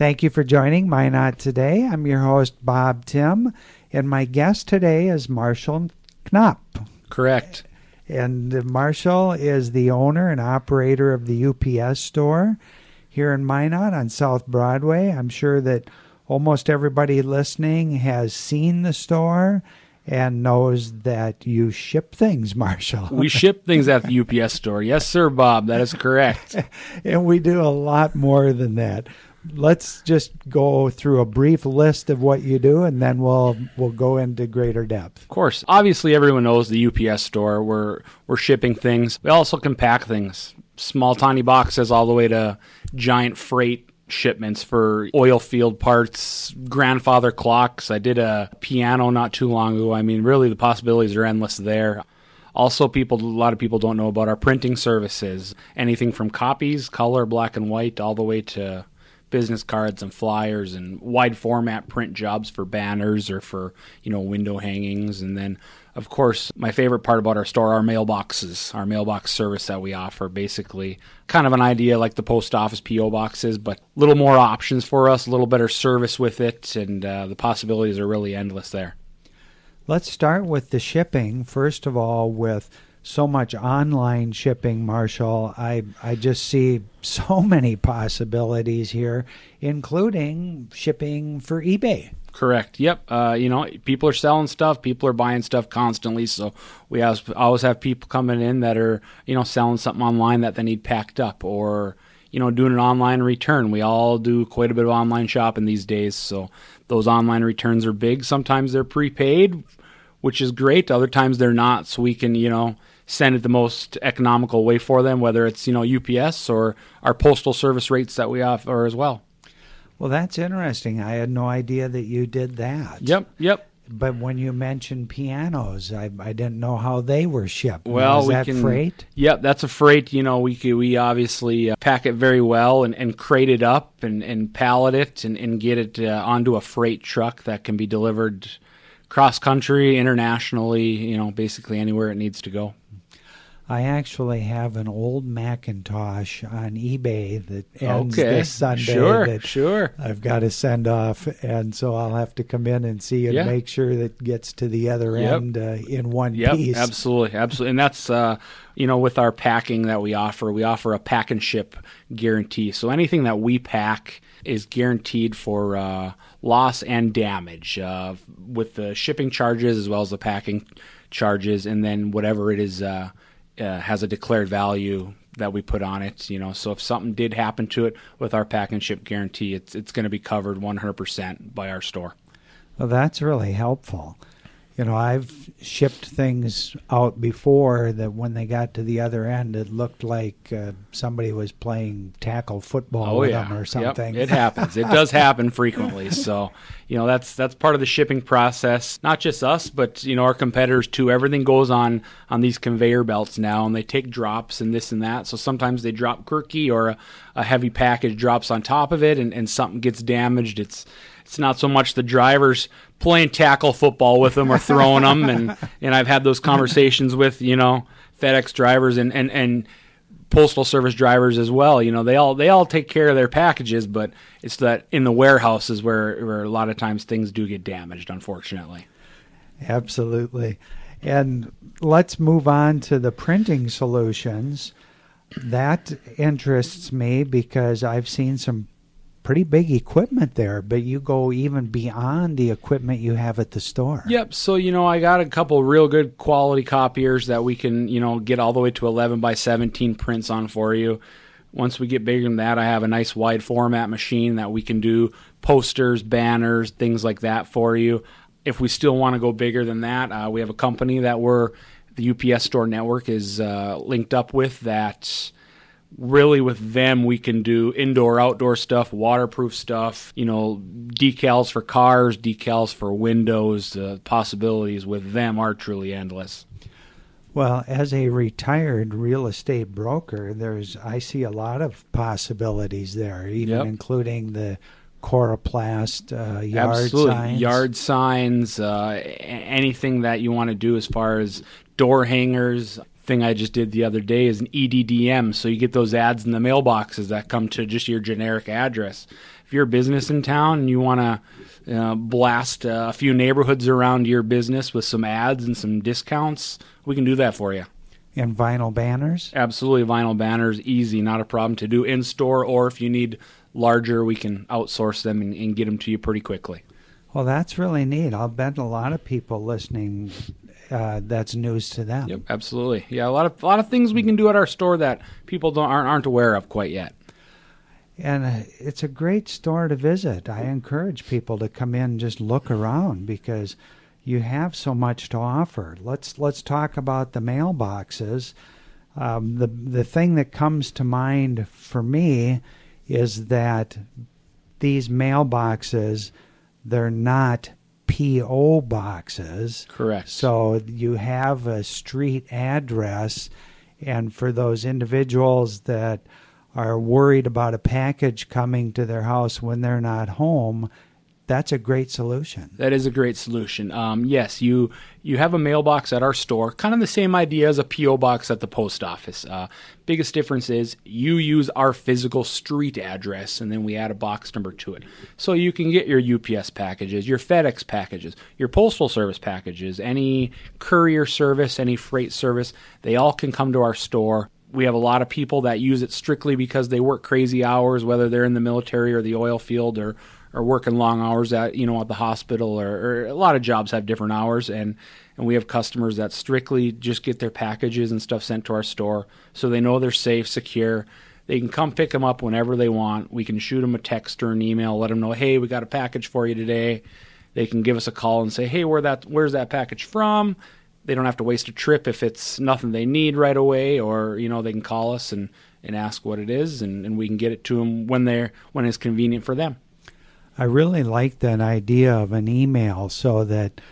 Thank you for joining Minot today. I'm your host, Bob Tim, and my guest today is Marshall Knopp. Correct. And Marshall is the owner and operator of the UPS store here in Minot on South Broadway. I'm sure that almost everybody listening has seen the store and knows that you ship things, Marshall. We ship things at the UPS store. Yes, sir, Bob. That is correct. And we do a lot more than that. Let's just go through a brief list of what you do, and then we'll go into greater depth. Of course. Obviously, everyone knows the UPS store. We're shipping things. We also can pack things. Small, tiny boxes all the way to giant freight shipments for oil field parts, grandfather clocks. I did a piano not too long ago. I mean, really, the possibilities are endless there. Also, a lot of people don't know about our printing services. Anything from copies, color, black and white, all the way to business cards and flyers and wide format print jobs for banners or for, window hangings. And then, of course, my favorite part about our store, our mailboxes, our mailbox service that we offer. Basically, kind of an idea like the post office P.O. boxes, but a little more options for us, a little better service with it, and the possibilities are really endless there. Let's start with the shipping. First of all, with so much online shipping, Marshall, I just see so many possibilities here, including shipping for eBay. Correct. Yep. People are selling stuff. People are buying stuff constantly. So we always have people coming in that are, selling something online that they need packed up or, doing an online return. We all do quite a bit of online shopping these days. So those online returns are big. Sometimes they're prepaid, which is great. Other times they're not. So we can, send it the most economical way for them, whether it's, UPS or our postal service rates that we offer as well. Well, that's interesting. I had no idea that you did that. Yep. But when you mentioned pianos, I didn't know how they were shipped. Well, is that freight? Yep, that's a freight. We obviously pack it very well and crate it up and pallet it and get it onto a freight truck that can be delivered cross-country, internationally, basically anywhere it needs to go. I actually have an old Macintosh on eBay that ends this Sunday. Sure. I've got to send off, and so I'll have to come in and see and make sure that it gets to the other end in one piece. Absolutely. And that's, with our packing that we offer a pack and ship guarantee. So anything that we pack is guaranteed for loss and damage with the shipping charges as well as the packing charges, and then whatever it is has a declared value that we put on it. So if something did happen to it with our pack and ship guarantee, it's going to be covered 100% by our store. Well, that's really helpful. I've shipped things out before that when they got to the other end, it looked like somebody was playing tackle football with them or something. Yep. It happens. It does happen frequently. So, that's part of the shipping process. Not just us, but, our competitors too. Everything goes on these conveyor belts now, and they take drops and this and that. So sometimes they drop quirky or a heavy package drops on top of it and something gets damaged. It's not so much the drivers playing tackle football with them or throwing them, and I've had those conversations with FedEx drivers and postal service drivers as well. They all take care of their packages, but it's that in the warehouses where a lot of times things do get damaged, unfortunately. Absolutely. And let's move on to the printing solutions. That interests me because I've seen some pretty big equipment there, but you go even beyond the equipment you have at the store. Yep. So, I got a couple real good quality copiers that we can, get all the way to 11 by 17 prints on for you. Once we get bigger than that, I have a nice wide format machine that we can do posters, banners, things like that for you. If we still want to go bigger than that, we have a company that the UPS store network is linked up with that. Really, with them, we can do indoor, outdoor stuff, waterproof stuff, decals for cars, decals for windows. The possibilities with them are truly endless. Well, as a retired real estate broker, I see a lot of possibilities there, even including the Coroplast yard signs. Yard signs, anything that you want to do as far as door hangers, thing I just did the other day is an EDDM. So you get those ads in the mailboxes that come to just your generic address. If you're a business in town and you want to blast a few neighborhoods around your business with some ads and some discounts, we can do that for you. And vinyl banners? Absolutely. Vinyl banners, easy, not a problem to do in store, or if you need larger, we can outsource them and get them to you pretty quickly. Well, that's really neat. I'll bet a lot of people listening, that's news to them. Yep, absolutely. Yeah, a lot of things we can do at our store that people aren't aware of quite yet. And it's a great store to visit. I encourage people to come in and just look around because you have so much to offer. Let's talk about the mailboxes. The thing that comes to mind for me is that these mailboxes, they're not P.O. boxes. Correct. So you have a street address, and for those individuals that are worried about a package coming to their house when they're not home, that's a great solution. That is a great solution. Yes, you have a mailbox at our store, kind of the same idea as a P.O. box at the post office. Biggest difference is you use our physical street address, and then we add a box number to it. So you can get your UPS packages, your FedEx packages, your Postal Service packages, any courier service, any freight service, they all can come to our store. We have a lot of people that use it strictly because they work crazy hours, whether they're in the military or the oil field or working long hours at the hospital, or a lot of jobs have different hours, and we have customers that strictly just get their packages and stuff sent to our store so they know they're safe, secure. They can come pick them up whenever they want. We can shoot them a text or an email, let them know, hey, we got a package for you today. They can give us a call and say, hey, where's that package from? They don't have to waste a trip if it's nothing they need right away, or they can call us and ask what it is, and we can get it to them when it's convenient for them. I really like that idea of an email so that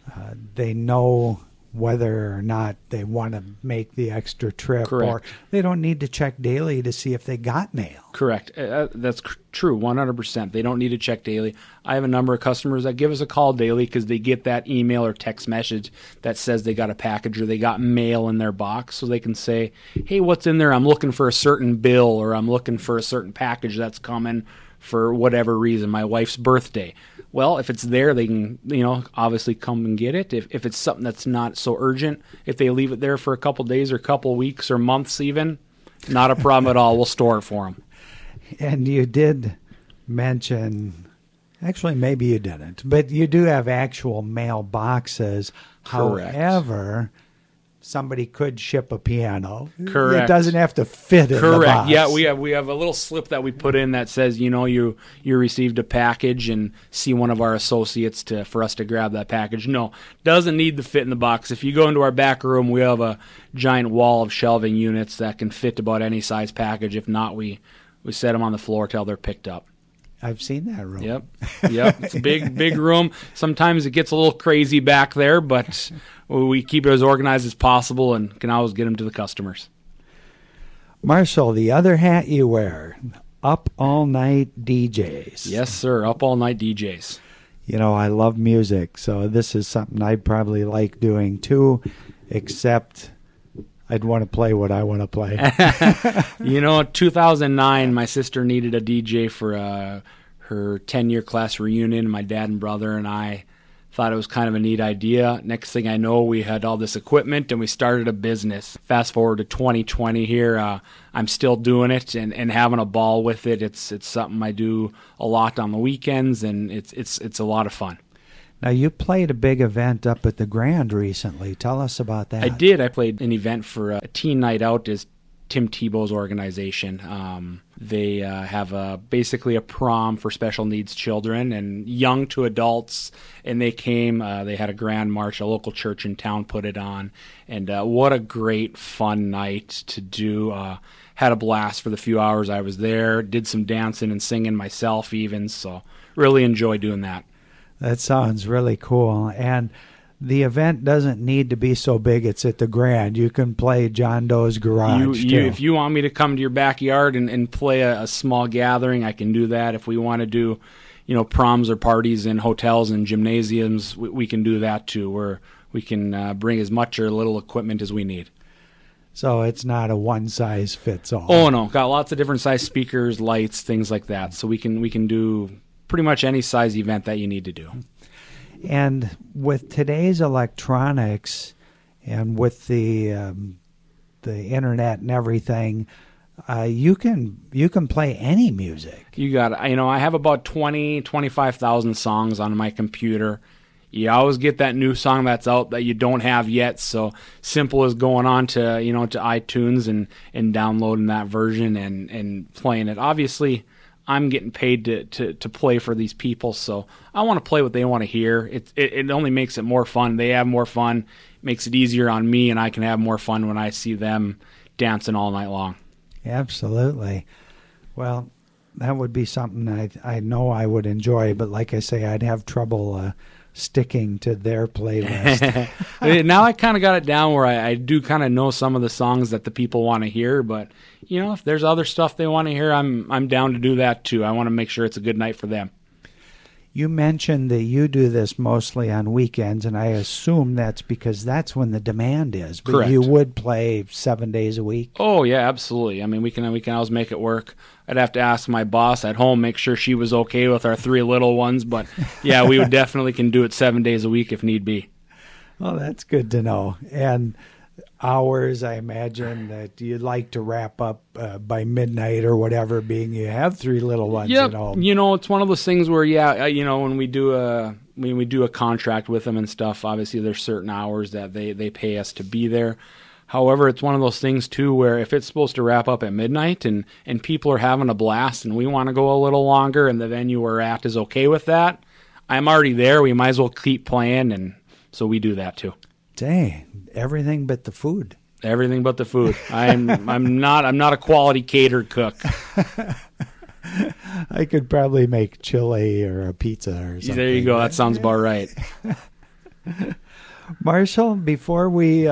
they know whether or not they want to make the extra trip. Correct. Or they don't need to check daily to see if they got mail. Correct. That's true, 100%. They don't need to check daily. I have a number of customers that give us a call daily because they get that email or text message that says they got a package or they got mail in their box, so they can say, hey, what's in there? I'm looking for a certain bill, or I'm looking for a certain package that's coming for whatever reason, my wife's birthday. Well, if it's there, they can, obviously come and get it. If it's something that's not so urgent, if they leave it there for a couple days or a couple weeks or months even, not a problem at all. We'll store it for them. And you did mention, actually maybe you didn't, but you do have actual mail boxes. Correct. However, somebody could ship a piano. Correct. It doesn't have to fit in the box. Yeah, we have a little slip that we put in that says, you received a package, and see one of our associates for us to grab that package. No, doesn't need to fit in the box. If you go into our back room, we have a giant wall of shelving units that can fit about any size package. If not, we set them on the floor till they're picked up. I've seen that room. Yep. It's a big room. Sometimes it gets a little crazy back there, but we keep it as organized as possible and can always get them to the customers. Marshall, the other hat you wear, Up All Night DJs. Yes, sir. Up All Night DJs. I love music, so this is something I'd probably like doing too, except I'd want to play what I want to play. 2009, my sister needed a DJ for her 10-year class reunion. My dad and brother and I thought it was kind of a neat idea. Next thing I know, we had all this equipment and we started a business. Fast forward to 2020 here, I'm still doing it and having a ball with it. It's something I do a lot on the weekends, and it's a lot of fun. Now, you played a big event up at the Grand recently. Tell us about that. I did. I played an event for a teen night out, is Tim Tebow's organization. They have basically a prom for special needs children and young to adults, and they came. They had a grand march. A local church in town put it on, and what a great, fun night to do. Had a blast for the few hours I was there. Did some dancing and singing myself even, so really enjoyed doing that. That sounds really cool. And the event doesn't need to be so big it's at the Grand. You can play John Doe's garage, too. If you want me to come to your backyard and play a small gathering, I can do that. If we want to do, proms or parties in hotels and gymnasiums, we can do that, too, where we can bring as much or little equipment as we need. So it's not a one size fits all. Oh no, got lots of different size speakers, lights, things like that. So we can do pretty much any size event that you need to do. And with today's electronics and with the internet and everything, you can play any music. You got, I have about 25,000 songs on my computer. You always get that new song that's out that you don't have yet. So simple as going on to, to iTunes and downloading that version and playing it. Obviously, I'm getting paid to play for these people, so I want to play what they want to hear. It only makes it more fun. They have more fun, makes it easier on me, and I can have more fun when I see them dancing all night long. Absolutely. Well, that would be something I know I would enjoy, but like I say, I'd have trouble sticking to their playlist. Now I kind of got it down where I do kind of know some of the songs that the people want to hear, but if there's other stuff they want to hear, I'm down to do that too. I want to make sure it's a good night for them. You mentioned that you do this mostly on weekends, and I assume that's because that's when the demand is. But Correct. You would play 7 days a week? Oh yeah, absolutely. I mean, we can always make it work. I'd have to ask my boss at home, make sure she was okay with our 3 little ones, but yeah, we would definitely can do it 7 days a week if need be. Well, that's good to know. And hours, I imagine that you'd like to wrap up by midnight or whatever, being you have 3 little ones at home. It's one of those things where, when we do a contract with them and stuff, obviously there's certain hours that they pay us to be there. However, it's one of those things too where if it's supposed to wrap up at midnight and people are having a blast and we want to go a little longer and the venue we're at is okay with that, I'm already there. We might as well keep playing, and so we do that too. Dang, everything but the food. Everything but the food. I'm not a quality catered cook. I could probably make chili or a pizza or something. There you go. That sounds about right. Marshall, before we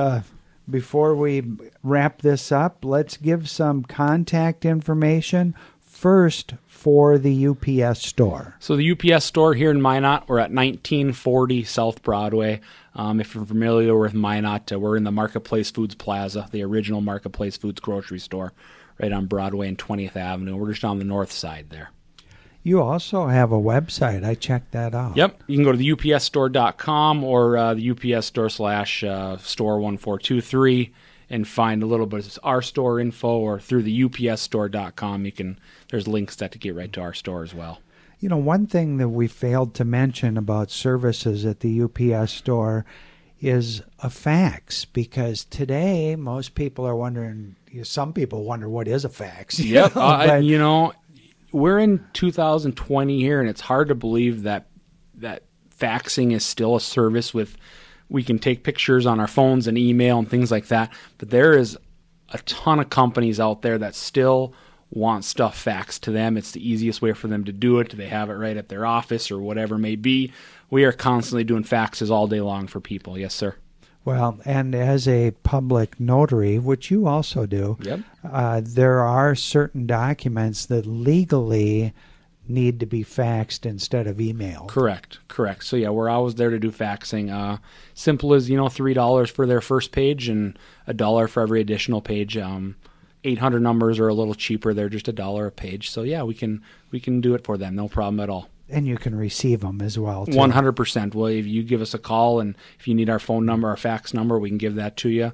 wrap this up, let's give some contact information first for the UPS store. So the UPS store here in Minot, we're at 1940 South Broadway. If you're familiar with Minot, we're in the Marketplace Foods Plaza, the original Marketplace Foods grocery store, right on Broadway and 20th Avenue. We're just on the north side there. You also have a website. I checked that out. Yep. You can go to the upsstore.com or the UPS store /store1423 and find a little bit of our store info, or through the upsstore.com. There's links to get right to our store as well. One thing that we failed to mention about services at the UPS store is a fax, because today most people are wondering, some people wonder what is a fax. Yep. We're in 2020 here, and it's hard to believe that faxing is still a service. We can take pictures on our phones and email and things like that, but there is a ton of companies out there that still want stuff faxed to them. It's the easiest way for them to do it. They have it right at their office or whatever it may be. We are constantly doing faxes all day long for people. Yes, sir. Well, and as a public notary, which you also do, Yep. There are certain documents that legally need to be faxed instead of emailed. Correct. So yeah, we're always there to do faxing. Simple as, $3 for their first page and $1 for every additional page. 800 numbers are a little cheaper. They're just $1 a page. So yeah, we can do it for them. No problem at all. And you can receive them as well, too. 100%. Well, if you give us a call, and if you need our phone number, our fax number, we can give that to you,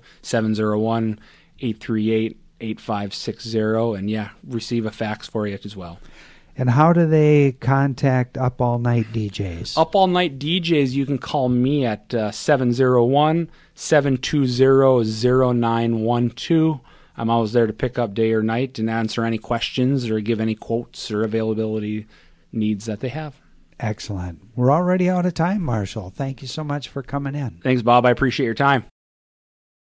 701-838-8560, and yeah, receive a fax for you as well. And how do they contact Up All Night DJs? Up All Night DJs, you can call me at 701-720-0912. I'm always there to pick up day or night and answer any questions or give any quotes or availability needs that they have. Excellent. We're already out of time, Marshall. Thank you so much for coming in. Thanks, Bob. I appreciate your time.